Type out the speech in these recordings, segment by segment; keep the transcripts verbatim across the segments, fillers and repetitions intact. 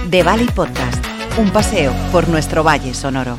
The Valley Podcast, un paseo por nuestro valle sonoro.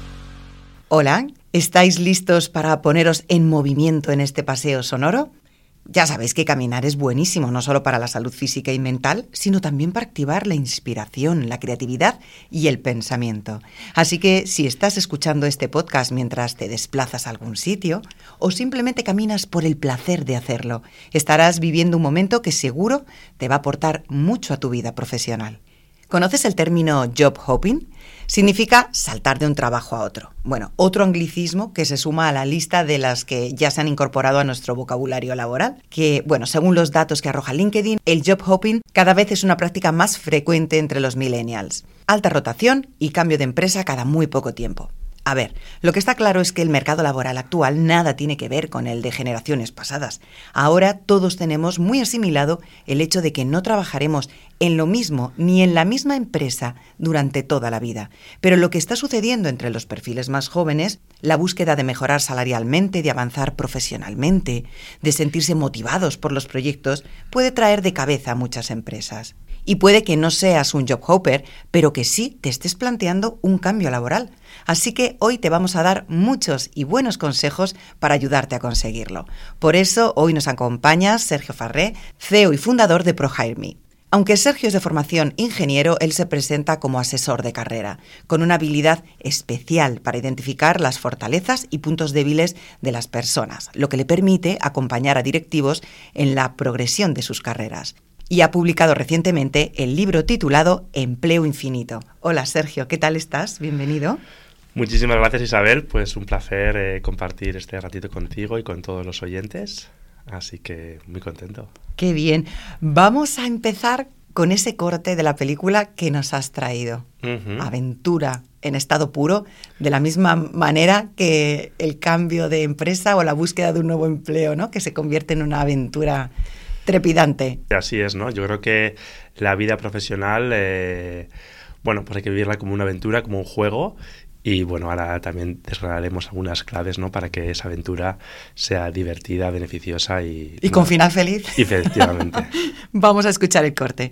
Hola, ¿estáis listos para poneros en movimiento en este paseo sonoro? Ya sabéis que caminar es buenísimo, no solo para la salud física y mental, sino también para activar la inspiración, la creatividad y el pensamiento. Así que si estás escuchando este podcast mientras te desplazas a algún sitio o simplemente caminas por el placer de hacerlo, estarás viviendo un momento que seguro te va a aportar mucho a tu vida profesional. ¿Conoces el término job hopping? Significa saltar de un trabajo a otro. Bueno, otro anglicismo que se suma a la lista de las que ya se han incorporado a nuestro vocabulario laboral, que, bueno, según los datos que arroja LinkedIn, el job hopping cada vez es una práctica más frecuente entre los millennials. Alta rotación y cambio de empresa cada muy poco tiempo. A ver, lo que está claro es que el mercado laboral actual nada tiene que ver con el de generaciones pasadas. Ahora todos tenemos muy asimilado el hecho de que no trabajaremos en lo mismo ni en la misma empresa durante toda la vida. Pero lo que está sucediendo entre los perfiles más jóvenes, la búsqueda de mejorar salarialmente, de avanzar profesionalmente, de sentirse motivados por los proyectos, puede traer de cabeza a muchas empresas. Y puede que no seas un job hopper, pero que sí te estés planteando un cambio laboral. Así que hoy te vamos a dar muchos y buenos consejos para ayudarte a conseguirlo. Por eso hoy nos acompaña Sergio Farré, C E O y fundador de ProHireMe. Aunque Sergio es de formación ingeniero, él se presenta como asesor de carrera, con una habilidad especial para identificar las fortalezas y puntos débiles de las personas, lo que le permite acompañar a directivos en la progresión de sus carreras. Y ha publicado recientemente el libro titulado Empleo Infinito. Hola Sergio, ¿qué tal estás? Bienvenido. Muchísimas gracias Isabel, pues un placer eh, compartir este ratito contigo y con todos los oyentes, así que muy contento. Qué bien. Vamos a empezar con ese corte de la película que nos has traído. Uh-huh. Aventura en estado puro, de la misma manera que el cambio de empresa o la búsqueda de un nuevo empleo, ¿no? Que se convierte en una aventura trepidante. Así es, ¿no? Yo creo que la vida profesional, eh, bueno, pues hay que vivirla como una aventura, como un juego. Y bueno, ahora también desgranaremos algunas claves, ¿no? Para que esa aventura sea divertida, beneficiosa y... Y con bueno, final feliz. Y efectivamente. Vamos a escuchar el corte.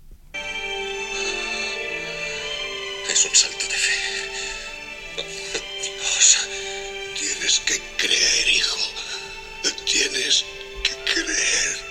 Es un salto de fe. Dios, tienes que creer, hijo. Tienes que creer.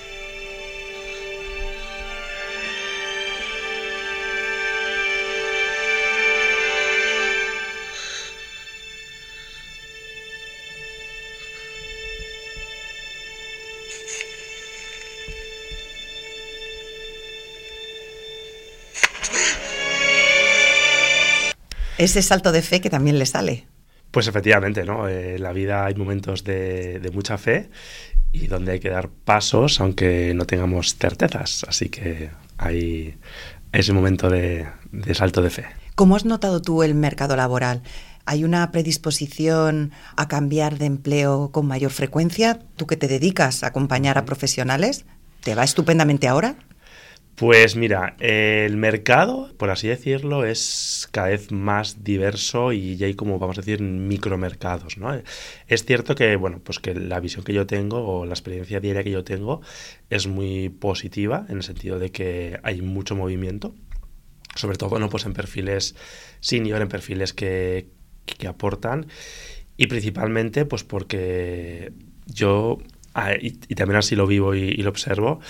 Ese salto de fe que también le sale. Pues efectivamente, ¿no? Eh, en la vida hay momentos de, de mucha fe y donde hay que dar pasos aunque no tengamos certezas. Así que hay ese momento de, de salto de fe. ¿Cómo has notado tú el mercado laboral? ¿Hay una predisposición a cambiar de empleo con mayor frecuencia? ¿Tú que te dedicas a acompañar a profesionales? ¿Te va estupendamente ahora? Pues mira, el mercado, por así decirlo, es cada vez más diverso y ya hay como, vamos a decir, micromercados, ¿no? Es cierto que, bueno, pues que la visión que yo tengo o la experiencia diaria que yo tengo es muy positiva en el sentido de que hay mucho movimiento, sobre todo, ¿no? Pues en perfiles senior, en perfiles que, que aportan y principalmente, pues porque yo, y, y también así lo vivo y, y lo observo,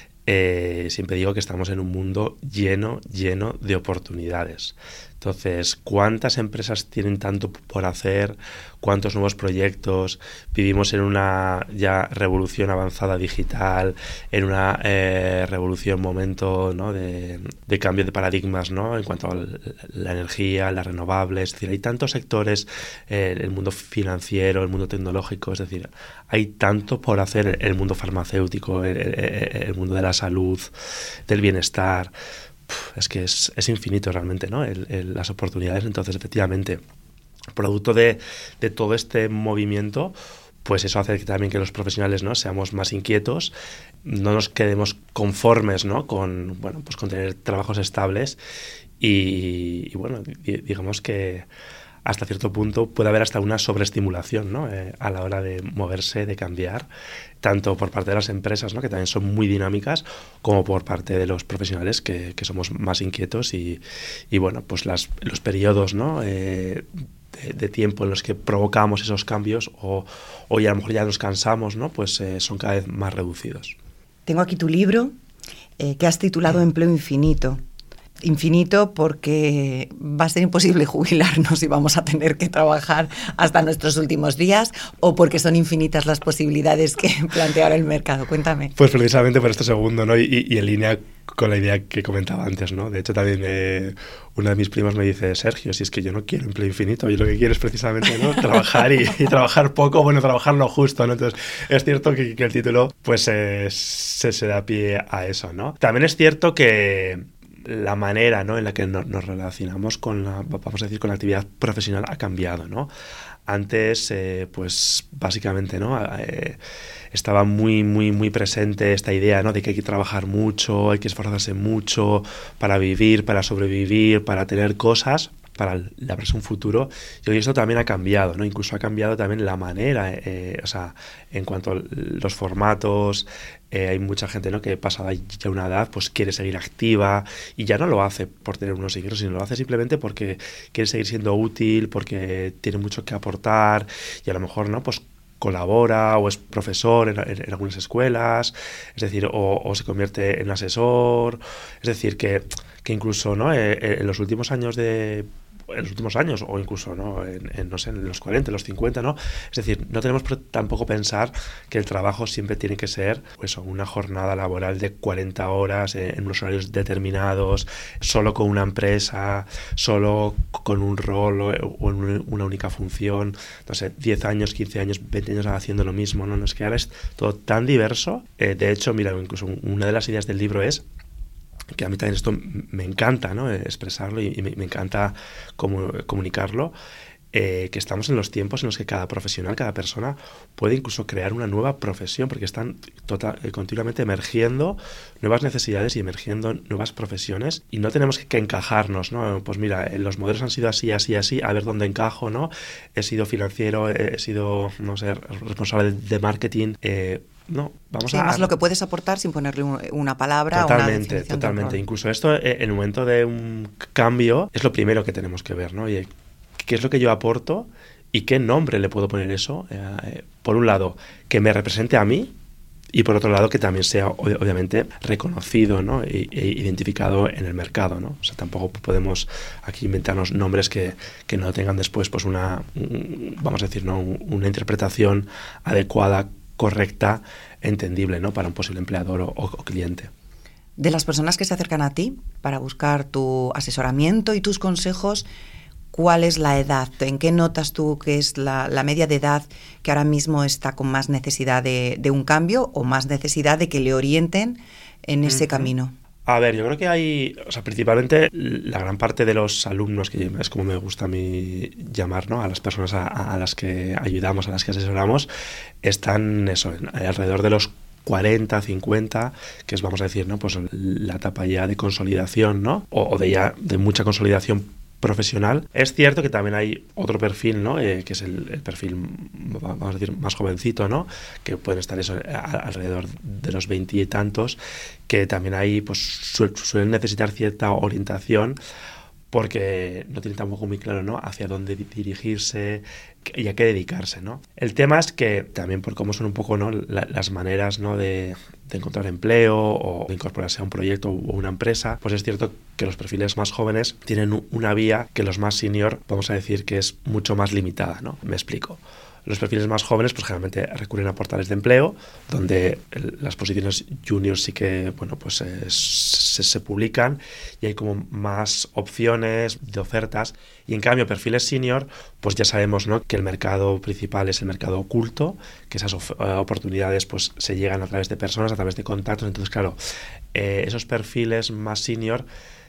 Eh, siempre digo que estamos en un mundo lleno, lleno de oportunidades. Entonces, ¿cuántas empresas tienen tanto por hacer? ¿Cuántos nuevos proyectos? Vivimos en una ya revolución avanzada digital, en una eh, revolución, momento, ¿no? de, de cambio de paradigmas, ¿no? En cuanto a la energía, las renovables. Es decir, hay tantos sectores, eh, el mundo financiero, el mundo tecnológico, es decir, hay tanto por hacer, el mundo farmacéutico, el, el, el mundo de la salud, del bienestar. Es que es, es infinito realmente, ¿no? El, el, las oportunidades. Entonces, efectivamente, producto de, de todo este movimiento, pues eso hace que también que los profesionales, ¿no? Seamos más inquietos, no nos quedemos conformes, ¿no? Con, bueno, pues con tener trabajos estables y, y bueno, digamos que hasta cierto punto puede haber hasta una sobreestimulación, ¿no? Eh, a la hora de moverse, de cambiar, tanto por parte de las empresas, ¿no? Que también son muy dinámicas, como por parte de los profesionales que, que somos más inquietos y, y bueno, pues las, los periodos, ¿no? Eh, de, de tiempo en los que provocamos esos cambios o, o ya a lo mejor ya nos cansamos, ¿no? Pues eh, son cada vez más reducidos. Tengo aquí tu libro eh, que has titulado Empleo Infinito. Infinito porque va a ser imposible jubilarnos y vamos a tener que trabajar hasta nuestros últimos días, o porque son infinitas las posibilidades que plantea ahora el mercado. Cuéntame. Pues precisamente por esto segundo, ¿no? Y, y en línea con la idea que comentaba antes, ¿no? De hecho, también eh, una de mis primas me dice, Sergio, si es que yo no quiero empleo infinito, yo lo que quiero es precisamente, ¿no? trabajar y, y trabajar poco, bueno, trabajar lo justo, ¿no? Entonces, es cierto que, que el título pues eh, se, se da pie a eso, ¿no? También es cierto que la manera, ¿no? En la que no, nos relacionamos con la, vamos a decir, con la actividad profesional ha cambiado, ¿no? Antes, eh, pues básicamente, ¿no? Eh, estaba muy, muy, muy presente esta idea, ¿no? De que hay que trabajar mucho, hay que esforzarse mucho para vivir, para sobrevivir, para tener cosas, para labrarse un futuro. Y hoy esto también ha cambiado, ¿no? Incluso ha cambiado también la manera, eh, o sea, en cuanto a los formatos. Eh, hay mucha gente, ¿no? Que pasada ya una edad pues quiere seguir activa y ya no lo hace por tener unos ingresos, sino lo hace simplemente porque quiere seguir siendo útil, porque tiene mucho que aportar y a lo mejor, ¿no? Pues colabora o es profesor en, en, en algunas escuelas, es decir, o, o se convierte en asesor, es decir, que, que incluso, ¿no? Eh, en los últimos años de en los últimos años o incluso, ¿no? En, en, no sé, en los cuarenta, en los cincuenta, ¿no? Es decir, no tenemos tampoco pensar que el trabajo siempre tiene que ser pues, una jornada laboral de cuarenta horas eh, en unos horarios determinados, solo con una empresa, solo con un rol o, o en una única función, no sé, diez años, quince años, veinte años haciendo lo mismo, ¿no? No es que ahora es todo tan diverso. Eh, de hecho, mira, incluso una de las ideas del libro es que a mí también esto me encanta, ¿no? Expresarlo y, y me, me encanta como, comunicarlo, eh, que estamos en los tiempos en los que cada profesional, cada persona puede incluso crear una nueva profesión, porque están total, eh, continuamente emergiendo nuevas necesidades y emergiendo nuevas profesiones y no tenemos que, que encajarnos, ¿no? Pues mira, los modelos han sido así, así, así, a ver dónde encajo, ¿no? He sido financiero, he sido, no sé, responsable de marketing, eh, no, vamos sí, a... Además lo que puedes aportar sin ponerle un, una palabra totalmente, o una definición. Totalmente, incluso esto, en el momento de un cambio, es lo primero que tenemos que ver, ¿no? Oye, ¿qué es lo que yo aporto y qué nombre le puedo poner eso? Eh, por un lado, que me represente a mí y por otro lado, que también sea obviamente reconocido, ¿no? e, e identificado en el mercado, ¿no? O sea, tampoco podemos aquí inventarnos nombres que, que no tengan después pues una, un, vamos a decir, ¿no? una interpretación adecuada, correcta, entendible, ¿no? Para un posible empleador o, o cliente. De las personas que se acercan a ti para buscar tu asesoramiento y tus consejos, ¿cuál es la edad? ¿En qué notas tú que es la, la media de edad que ahora mismo está con más necesidad de, de un cambio o más necesidad de que le orienten en ese uh-huh. camino? A ver, yo creo que hay, o sea, principalmente la gran parte de los alumnos, que es como me gusta a mí llamar, ¿no? A las personas a, a las que ayudamos, a las que asesoramos, están eso, alrededor de los cuarenta, cincuenta, que es, vamos a decir, ¿no? Pues la etapa ya de consolidación, ¿no? O, o de ya de mucha consolidación profesional. Es cierto que también hay otro perfil, ¿no? Eh, que es el, el perfil, vamos a decir, más jovencito, ¿no? Que pueden estar eso, a, alrededor de los veinte y tantos, que también ahí pues su, suelen necesitar cierta orientación porque no tienen tampoco muy claro, ¿no? Hacia dónde dirigirse y a qué dedicarse, ¿no? El tema es que también por cómo son un poco, ¿no? La, las maneras, ¿no? de, de encontrar empleo o de incorporarse a un proyecto o una empresa, pues es cierto que los perfiles más jóvenes tienen una vía que los más senior, vamos a decir que es mucho más limitada, ¿no? Me explico. Los perfiles más jóvenes pues generalmente recurren a portales de empleo donde el, las posiciones juniors sí que bueno pues eh, se, se publican y hay como más opciones de ofertas, y en cambio perfiles senior pues ya sabemos, ¿no? Que el mercado principal es el mercado oculto, que esas of- oportunidades pues se llegan a través de personas, a través de contactos. Entonces claro, eh, esos perfiles más senior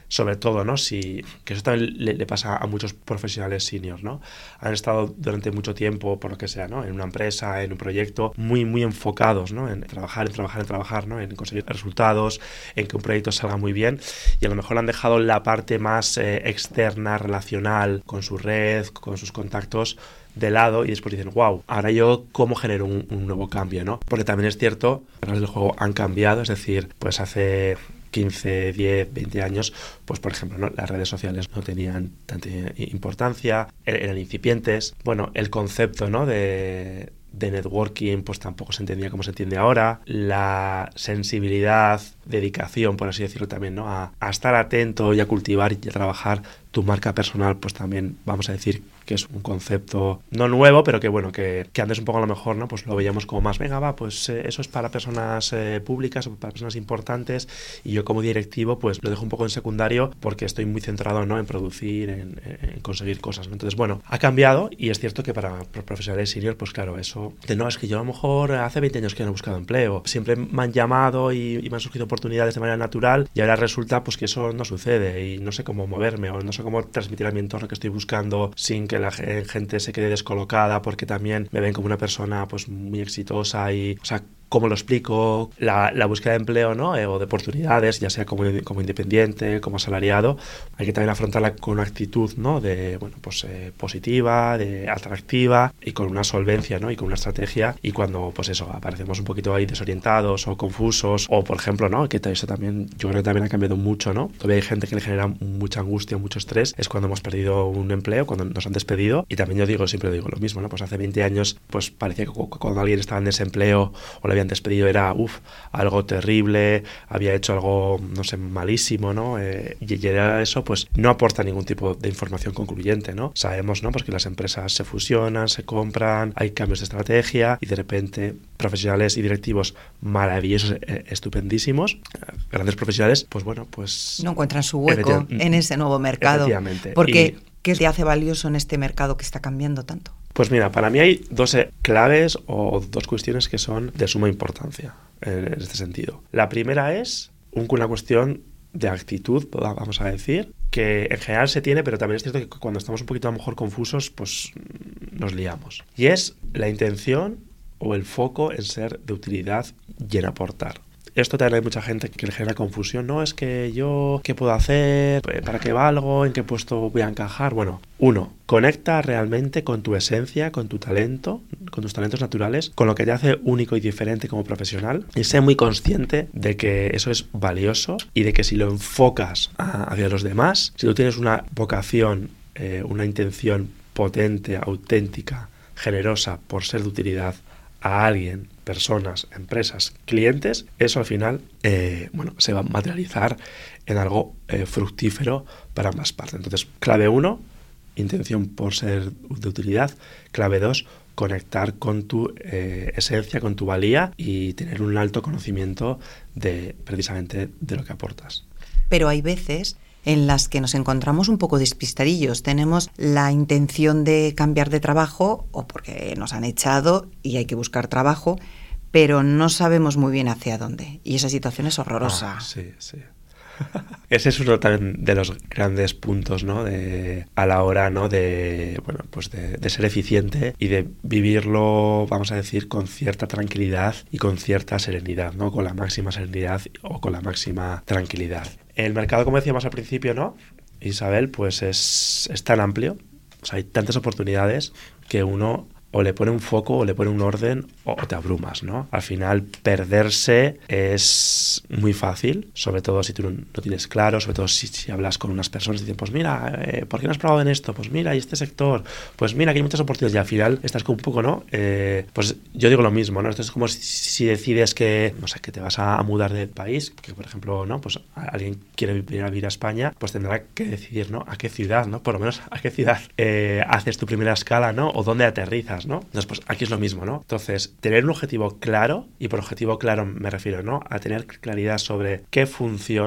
sobre todo, ¿no? Si, que eso también le, le pasa a muchos profesionales seniors, ¿no? Han estado durante mucho tiempo, por lo que sea, ¿no? En una empresa, en un proyecto, muy, muy enfocados, ¿no? En trabajar, en trabajar, en trabajar, ¿no? En conseguir resultados, en que un proyecto salga muy bien, y a lo mejor han dejado la parte más eh, externa, relacional, con su red, con sus contactos, de lado, y después dicen, wow, ahora yo cómo genero un, un nuevo cambio, ¿no? Porque también es cierto, las reglas del juego han cambiado, es decir, pues hace quince, diez, veinte años, pues por ejemplo, ¿no? Las redes sociales no tenían tanta importancia, eran incipientes. Bueno, el concepto, ¿no? de, de networking pues tampoco se entendía como se entiende ahora. La sensibilidad, dedicación, por así decirlo también, ¿no? A, a estar atento y a cultivar y a trabajar tu marca personal, pues también vamos a decir que es un concepto no nuevo, pero que bueno, que, que antes un poco a lo mejor, ¿no? Pues lo veíamos como más, venga, va, pues eh, eso es para personas eh, públicas o para personas importantes, y yo como directivo pues lo dejo un poco en secundario porque estoy muy centrado, ¿no? En producir, en, en conseguir cosas, ¿no? Entonces, bueno, ha cambiado, y es cierto que para profesionales senior, pues claro, eso de no, es que yo a lo mejor hace veinte años que no he buscado empleo, siempre me han llamado y, y me han surgido oportunidades de manera natural, y ahora resulta pues que eso no sucede y no sé cómo moverme o no sé cómo transmitir a mi entorno que estoy buscando sin que la gente se quede descolocada porque también me ven como una persona pues muy exitosa. Y, o sea, ¿cómo lo explico? La, la búsqueda de empleo, ¿no? Eh, o de oportunidades, ya sea como, como independiente, como asalariado, hay que también afrontarla con una actitud, ¿no? De, bueno, pues eh, positiva, de atractiva y con una solvencia, ¿no? Y con una estrategia. Y cuando, pues eso, aparecemos un poquito ahí desorientados o confusos, o por ejemplo, ¿no? Que eso también, yo creo que también ha cambiado mucho, ¿no? Todavía hay gente que le genera mucha angustia, mucho estrés, es cuando hemos perdido un empleo, cuando nos han despedido. Y también yo digo, siempre digo lo mismo, ¿no? Pues hace veinte años, pues parecía que cuando alguien estaba en desempleo o le habían despedido era uf, algo terrible, había hecho algo, no sé, malísimo, ¿no? Eh, y, y era eso, pues no aporta ningún tipo de información concluyente, ¿no? Sabemos, ¿no? Pues que las empresas se fusionan, se compran, hay cambios de estrategia y de repente profesionales y directivos maravillosos, eh, estupendísimos, grandes profesionales, pues bueno, pues no encuentran su hueco en ese nuevo mercado. Efectivamente. Porque, y, ¿qué te hace valioso en este mercado que está cambiando tanto? Pues mira, para mí hay dos claves o dos cuestiones que son de suma importancia en este sentido. La primera es una cuestión de actitud, vamos a decir, que en general se tiene, pero también es cierto que cuando estamos un poquito a lo mejor confusos, pues nos liamos. Y es la intención o el foco en ser de utilidad y en aportar. Esto también hay mucha gente que le genera confusión. No, es que yo, ¿qué puedo hacer? ¿Para qué valgo? ¿En qué puesto voy a encajar? Bueno, uno, conecta realmente con tu esencia, con tu talento, con tus talentos naturales, con lo que te hace único y diferente como profesional, y sé muy consciente de que eso es valioso y de que si lo enfocas a, hacia los demás, si tú tienes una vocación, eh, una intención potente, auténtica, generosa por ser de utilidad a alguien, personas, empresas, clientes, eso al final eh, bueno, se va a materializar en algo eh, fructífero para ambas partes. Entonces, clave uno, intención por ser de utilidad. Clave dos, conectar con tu eh, esencia, con tu valía y tener un alto conocimiento de precisamente de lo que aportas. Pero hay veces en las que nos encontramos un poco despistadillos. Tenemos la intención de cambiar de trabajo o porque nos han echado y hay que buscar trabajo, pero no sabemos muy bien hacia dónde. Y esa situación es horrorosa. Ah, sí, sí. Ese es uno también de los grandes puntos, ¿no? De, a la hora, ¿no? de, bueno, pues de, de ser eficiente y de vivirlo, vamos a decir, con cierta tranquilidad y con cierta serenidad, ¿no? Con la máxima serenidad o con la máxima tranquilidad. El mercado, como decíamos al principio, ¿no? Isabel, pues es, es tan amplio, o sea, hay tantas oportunidades que uno o le pone un foco o le pone un orden o te abrumas, ¿no? Al final, perderse es muy fácil, sobre todo si tú no, no tienes claro, sobre todo si, si hablas con unas personas y dicen, pues mira, eh, ¿por qué no has probado en esto? Pues mira, y este sector, pues mira, que hay muchas oportunidades y al final estás como un poco, ¿no? Eh, pues yo digo lo mismo, ¿no? Esto es como si, si decides que, no sé, que te vas a, a mudar de país, que por ejemplo, ¿no? Pues alguien quiere venir a vivir a España, pues tendrá que decidir, ¿no? A qué ciudad, ¿no? Por lo menos a qué ciudad eh, haces tu primera escala, ¿no? O dónde aterrizas, ¿no? Entonces, pues aquí es lo mismo, ¿no? Entonces, tener un objetivo claro, y por objetivo claro me refiero, ¿no? A tener claridad sobre qué función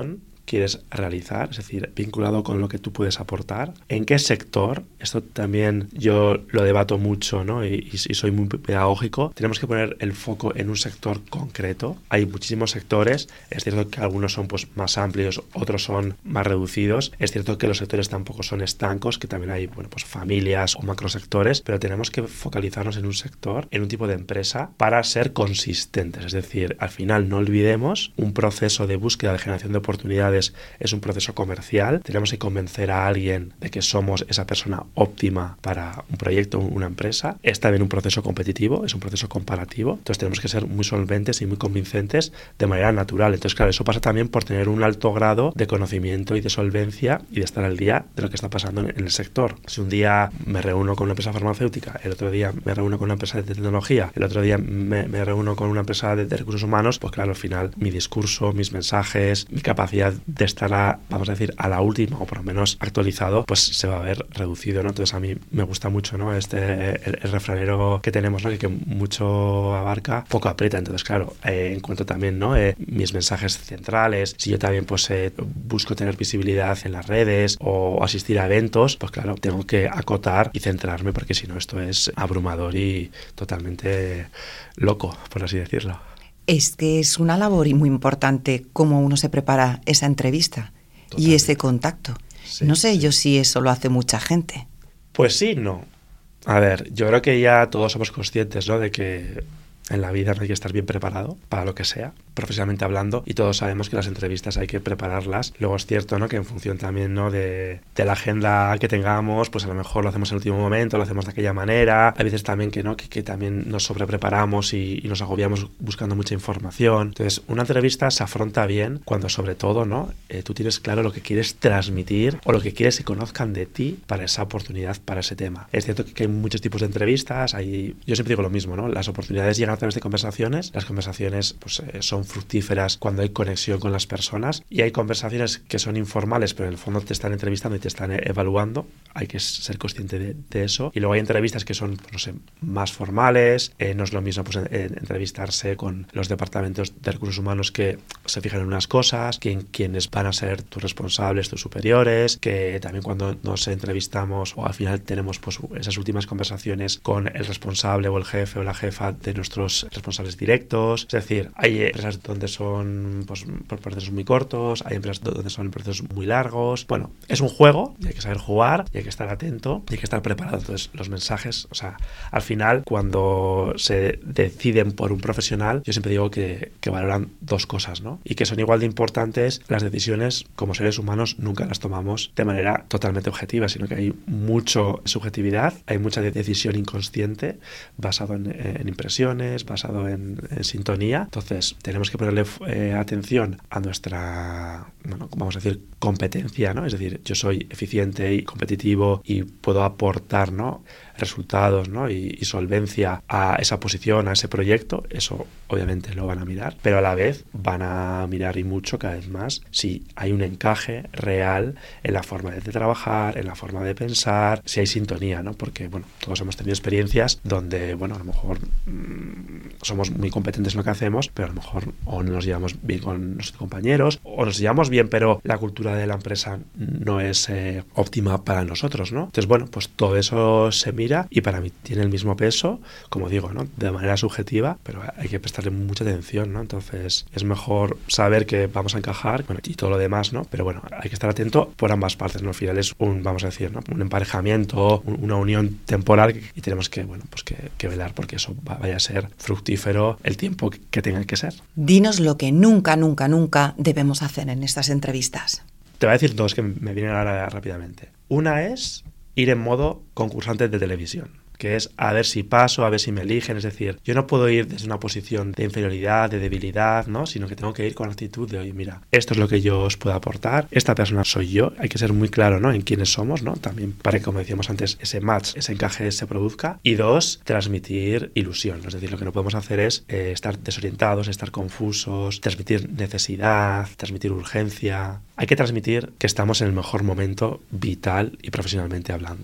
quieres realizar, es decir, vinculado con lo que tú puedes aportar. ¿En qué sector? Esto también yo lo debato mucho, ¿no? Y, y soy muy pedagógico. Tenemos que poner el foco en un sector concreto. Hay muchísimos sectores. Es cierto que algunos son pues, más amplios, otros son más reducidos. Es cierto que los sectores tampoco son estancos, que también hay bueno, pues, familias o macrosectores, pero tenemos que focalizarnos en un sector, en un tipo de empresa, para ser consistentes. Es decir, al final no olvidemos, un proceso de búsqueda de generación de oportunidades es un proceso comercial. Tenemos que convencer a alguien de que somos esa persona óptima para un proyecto, una empresa. Es también un proceso competitivo, es un proceso comparativo. Entonces tenemos que ser muy solventes y muy convincentes de manera natural. Entonces, claro, eso pasa también por tener un alto grado de conocimiento y de solvencia y de estar al día de lo que está pasando en el sector. Si un día me reúno con una empresa farmacéutica, el otro día me reúno con una empresa de tecnología, el otro día me, me reúno con una empresa de, de recursos humanos, pues claro, al final mi discurso, mis mensajes, mi capacidad de estar a, vamos a decir, a la última o por lo menos actualizado, pues se va a ver reducido, ¿no? Entonces a mí me gusta mucho, ¿no? Este, el, el refranero que tenemos, ¿no? Que, que mucho abarca, poco aprieta. Entonces, claro, eh, en cuanto también, ¿no? Eh, mis mensajes centrales, si yo también pues eh, busco tener visibilidad en las redes o asistir a eventos, pues claro, tengo que acotar y centrarme porque si no esto es abrumador y totalmente loco, por así decirlo. Es que es una labor muy importante cómo uno se prepara esa entrevista. Totalmente. Y ese contacto. Sí, no sé sí. yo si eso lo hace mucha gente. Pues sí, no. A ver, yo creo que ya todos somos conscientes, ¿no? De que en la vida hay que estar bien preparado para lo que sea, profesionalmente hablando, y todos sabemos que las entrevistas hay que prepararlas. Luego es cierto, ¿no? Que en función también, ¿no? de, de la agenda que tengamos, pues a lo mejor lo hacemos en el último momento, lo hacemos de aquella manera. Hay veces también que no, que, que también nos sobrepreparamos y, y nos agobiamos buscando mucha información. Entonces, una entrevista se afronta bien cuando sobre todo, ¿no? Eh, tú tienes claro lo que quieres transmitir o lo que quieres que conozcan de ti para esa oportunidad, para ese tema. Es cierto que hay muchos tipos de entrevistas, hay, yo siempre digo lo mismo, ¿no? Las oportunidades llegan a través de conversaciones. Las conversaciones pues, eh, son fructíferas cuando hay conexión con las personas, y hay conversaciones que son informales pero en el fondo te están entrevistando y te están eh, evaluando. Hay que ser consciente de, de eso. Y luego hay entrevistas que son, pues, no sé, más formales. Eh, no es lo mismo pues, eh, entrevistarse con los departamentos de recursos humanos que se fijan en unas cosas, que, quienes van a ser tus responsables, tus superiores, que también cuando nos entrevistamos o al final tenemos pues, esas últimas conversaciones con el responsable o el jefe o la jefa de nuestros responsables directos. Es decir, hay empresas donde son pues, por procesos muy cortos, hay empresas donde son procesos muy largos. Bueno, es un juego y hay que saber jugar y hay que estar atento y hay que estar preparado. Entonces, los mensajes, o sea, al final, cuando se deciden por un profesional, yo siempre digo que, que valoran dos cosas, ¿no? Y que son igual de importantes. Las decisiones, como seres humanos, nunca las tomamos de manera totalmente objetiva, sino que hay mucha subjetividad, hay mucha decisión inconsciente basado en, en impresiones, basado en, en sintonía. Entonces tenemos que ponerle eh, atención a nuestra, bueno, vamos a decir, competencia, ¿no? Es decir, yo soy eficiente y competitivo y puedo aportar, ¿no? resultados, ¿no? y, y solvencia a esa posición, a ese proyecto. Eso obviamente lo van a mirar, pero a la vez van a mirar y mucho cada vez más si hay un encaje real en la forma de trabajar, en la forma de pensar, si hay sintonía, ¿no? Porque, bueno, todos hemos tenido experiencias donde, bueno, a lo mejor mmm, somos muy competentes en lo que hacemos, pero a lo mejor o no nos llevamos bien con nuestros compañeros o nos llevamos bien, pero la cultura de la empresa no es eh, óptima para nosotros, ¿no? Entonces, bueno, pues todo eso se mira y para mí tiene el mismo peso, como digo, ¿no? De manera subjetiva, pero hay que prestarle mucha atención, ¿no? Entonces es mejor saber que vamos a encajar, bueno, y todo lo demás, ¿no? Pero bueno, hay que estar atento por ambas partes, ¿no? Al final es un, vamos a decir, ¿no? Un emparejamiento, un, una unión temporal y tenemos que, bueno, pues que, que velar porque eso vaya a ser fructífero el tiempo que, que tenga que ser. Dinos lo que nunca, nunca, nunca debemos hacer en estas entrevistas. Te voy a decir dos que me vienen ahora rápidamente. Una es ir en modo concursante de televisión, que es a ver si paso, a ver si me eligen. Es decir, yo no puedo ir desde una posición de inferioridad, de debilidad, ¿no? Sino que tengo que ir con la actitud de, oye, mira, esto es lo que yo os puedo aportar, esta persona soy yo. Hay que ser muy claro, ¿no? En quiénes somos, ¿no? También para que, como decíamos antes, ese match, ese encaje se produzca. Y dos, transmitir ilusión. Es decir, lo que no podemos hacer es eh, estar desorientados, estar confusos, transmitir necesidad, transmitir urgencia. Hay que transmitir que estamos en el mejor momento vital y profesionalmente hablando.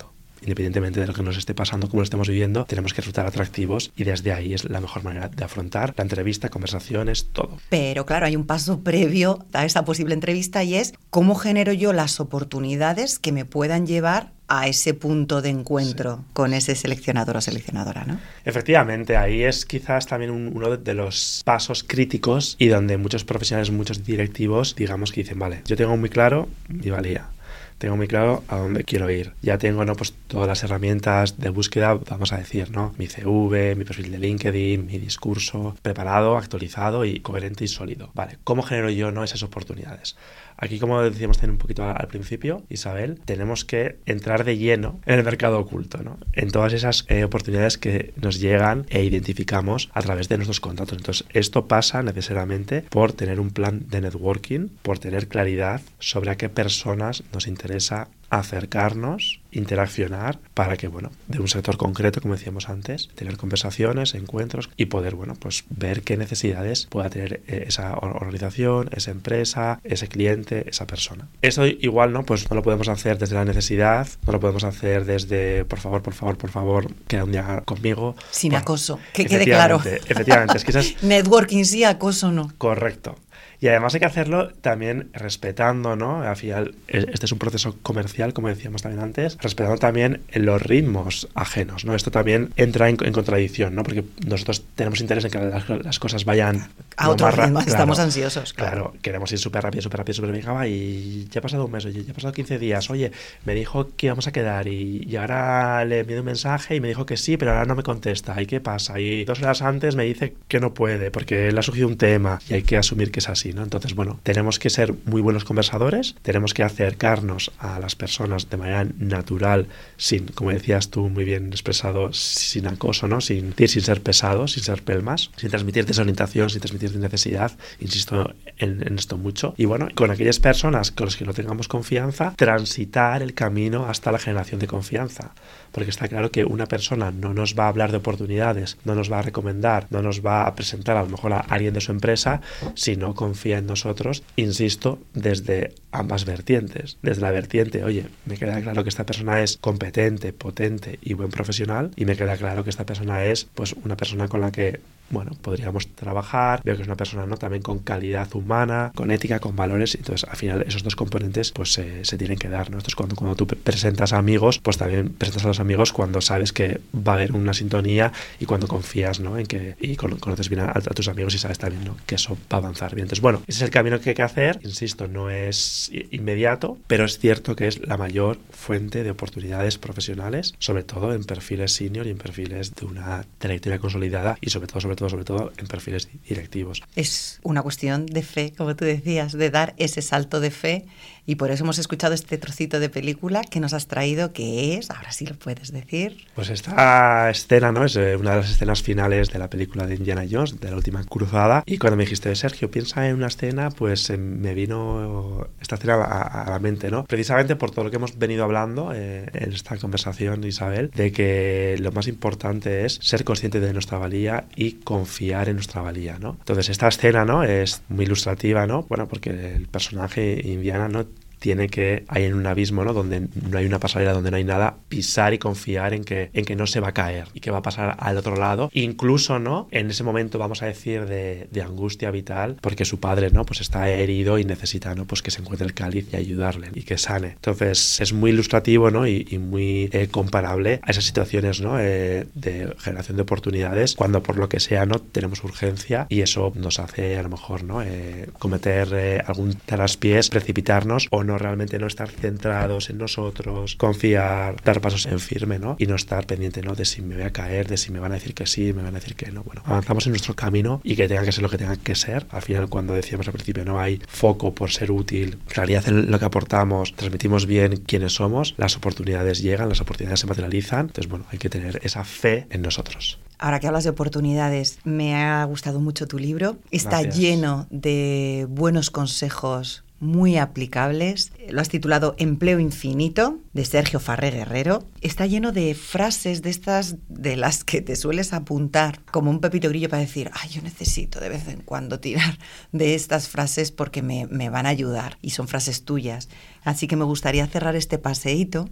independientemente de lo que nos esté pasando, como lo estemos viviendo, tenemos que resultar atractivos y desde ahí es la mejor manera de afrontar la entrevista, conversaciones, todo. Pero claro, hay un paso previo a esa posible entrevista y es cómo genero yo las oportunidades que me puedan llevar a ese punto de encuentro sí. con ese seleccionador o seleccionadora, ¿no? Efectivamente, ahí es quizás también un, uno de los pasos críticos y donde muchos profesionales, muchos directivos, digamos que dicen, vale, yo tengo muy claro mi valía, tengo muy claro a dónde quiero ir. Ya tengo, ¿no? Pues todas las herramientas de búsqueda, vamos a decir, ¿no? Mi C V, mi perfil de LinkedIn, mi discurso preparado, actualizado y coherente y sólido. Vale, ¿cómo genero yo, ¿no? esas oportunidades? Aquí, como decíamos un poquito al principio, Isabel, tenemos que entrar de lleno en el mercado oculto, ¿no? En todas esas eh, oportunidades que nos llegan e identificamos a través de nuestros contactos. Entonces, esto pasa necesariamente por tener un plan de networking, por tener claridad sobre a qué personas nos interesa acercarnos, interaccionar para que, bueno, de un sector concreto, como decíamos antes, tener conversaciones, encuentros y poder, bueno, pues ver qué necesidades pueda tener esa organización, esa empresa, ese cliente, esa persona. Esto igual, ¿no? Pues no lo podemos hacer desde la necesidad, no lo podemos hacer desde, por favor, por favor, por favor, queda un día conmigo. Sin bueno, acoso, que quede claro. Efectivamente, es que esas... Networking sí, acoso no. Correcto. Y además hay que hacerlo también respetando, ¿no? Al final, este es un proceso comercial, como decíamos también antes, respetando también los ritmos ajenos, ¿no? Esto también entra en, en contradicción, ¿no? Porque nosotros tenemos interés en que las, las cosas vayan a otro más ritmo, claro, estamos ansiosos. Claro. claro, queremos ir súper rápido, súper rápido, súper bien, y ya ha pasado un mes, oye, ya ha pasado quince días, oye, me dijo que íbamos a quedar y, y ahora le envié un mensaje y me dijo que sí, pero ahora no me contesta, ¿y qué pasa? Y dos horas antes me dice que no puede porque le ha surgido un tema y hay que asumir que es así, ¿no? Entonces, bueno, tenemos que ser muy buenos conversadores, tenemos que acercarnos a las personas de manera natural, sin, como decías tú muy bien expresado, sin acoso, ¿no? Sin, sin ser pesados, sin ser pelmas, sin transmitir desorientación, sin transmitir necesidad, insisto en, en esto mucho. Y bueno, con aquellas personas con las que no tengamos confianza, transitar el camino hasta la generación de confianza. Porque está claro que una persona no nos va a hablar de oportunidades, no nos va a recomendar, no nos va a presentar a lo mejor a alguien de su empresa si no confía en nosotros, insisto, desde ambas vertientes. Desde la vertiente, oye, me queda claro que esta persona es competente, potente y buen profesional, y me queda claro que esta persona es pues una persona con la que bueno, podríamos trabajar, veo que es una persona, ¿no? También con calidad humana, con ética, con valores, entonces al final esos dos componentes pues eh, se tienen que dar, ¿no? Esto es cuando, cuando tú presentas a amigos, pues también presentas a los amigos cuando sabes que va a haber una sintonía y cuando confías, ¿no? En que y conoces bien a, a tus amigos y sabes también, ¿no? Que eso va a avanzar bien. Entonces, bueno, ese es el camino que hay que hacer, insisto, no es inmediato, pero es cierto que es la mayor fuente de oportunidades profesionales, sobre todo en perfiles senior y en perfiles de una trayectoria consolidada y sobre todo, sobre todo, sobre todo en perfiles directivos. Es una cuestión de fe, como tú decías, de dar ese salto de fe, y por eso hemos escuchado este trocito de película que nos has traído, que es, ahora sí lo puedes decir. Pues esta escena, ¿no? Es una de las escenas finales de la película de Indiana Jones, de la última cruzada, y cuando me dijiste, Sergio, piensa en una escena, pues eh, me vino esta escena a, a la mente, ¿no? Precisamente por todo lo que hemos venido hablando eh, en esta conversación, Isabel, de que lo más importante es ser consciente de nuestra valía y confiar en nuestra valía, ¿no? Entonces esta escena, ¿no? Es muy ilustrativa, ¿no? Bueno, porque el personaje Indiana, ¿no? Tiene que, hay en un abismo, ¿no? Donde no hay una pasarela, donde no hay nada, pisar y confiar en que, en que no se va a caer y que va a pasar al otro lado. Incluso, ¿no? En ese momento, vamos a decir, de, de angustia vital, porque su padre, ¿no? Pues está herido y necesita, ¿no? Pues que se encuentre el cáliz y ayudarle y que sane. Entonces, es muy ilustrativo, ¿no? Y, y muy eh, comparable a esas situaciones, ¿no? Eh, de generación de oportunidades, cuando por lo que sea, ¿no? Tenemos urgencia y eso nos hace, a lo mejor, ¿no? Eh, cometer eh, algún traspiés, precipitarnos o no realmente no estar centrados en nosotros, confiar, dar pasos en firme, ¿no? Y no estar pendiente, ¿no? De si me voy a caer, de si me van a decir que sí, me van a decir que no. Bueno, avanzamos en nuestro camino y que tenga que ser lo que tenga que ser. Al final, cuando decíamos al principio, no hay foco por ser útil, claridad en lo que aportamos, transmitimos bien quiénes somos, las oportunidades llegan, las oportunidades se materializan. Entonces, bueno, hay que tener esa fe en nosotros. Ahora que hablas de oportunidades, me ha gustado mucho tu libro. Está Gracias. Lleno de buenos consejos muy aplicables. Lo has titulado Empleo Infinito, de Sergio Farré Guerrero. Está lleno de frases de estas de las que te sueles apuntar como un pepito grillo para decir, ay, yo necesito de vez en cuando tirar de estas frases porque me, me van a ayudar y son frases tuyas. Así que me gustaría cerrar este paseíto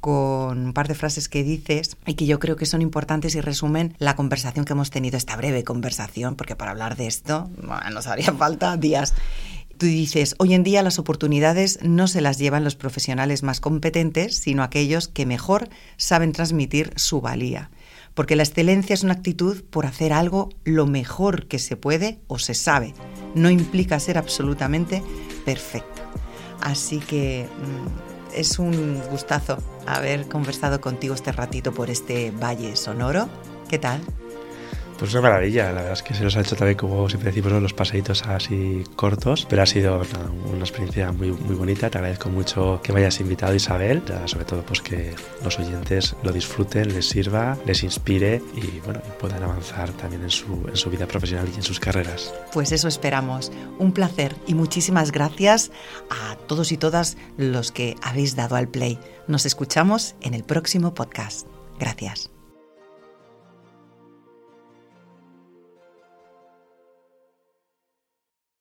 con un par de frases que dices y que yo creo que son importantes y resumen la conversación que hemos tenido, esta breve conversación, porque para hablar de esto bueno, nos haría falta días. Tú dices, hoy en día las oportunidades no se las llevan los profesionales más competentes, sino aquellos que mejor saben transmitir su valía. Porque la excelencia es una actitud por hacer algo lo mejor que se puede o se sabe. No implica ser absolutamente perfecto. Así que mmm, es un gustazo haber conversado contigo este ratito por este Valle Sonoro. ¿Qué tal? Pues una maravilla, la verdad es que se nos ha hecho también, como siempre decimos, ¿no? los paseitos así cortos, pero ha sido una, una experiencia muy, muy bonita. Te agradezco mucho que me hayas invitado, Isabel, ya, sobre todo pues que los oyentes lo disfruten, les sirva, les inspire y bueno, puedan avanzar también en su, en su vida profesional y en sus carreras. Pues eso esperamos. Un placer y muchísimas gracias a todos y todas los que habéis dado al play. Nos escuchamos en el próximo podcast. Gracias.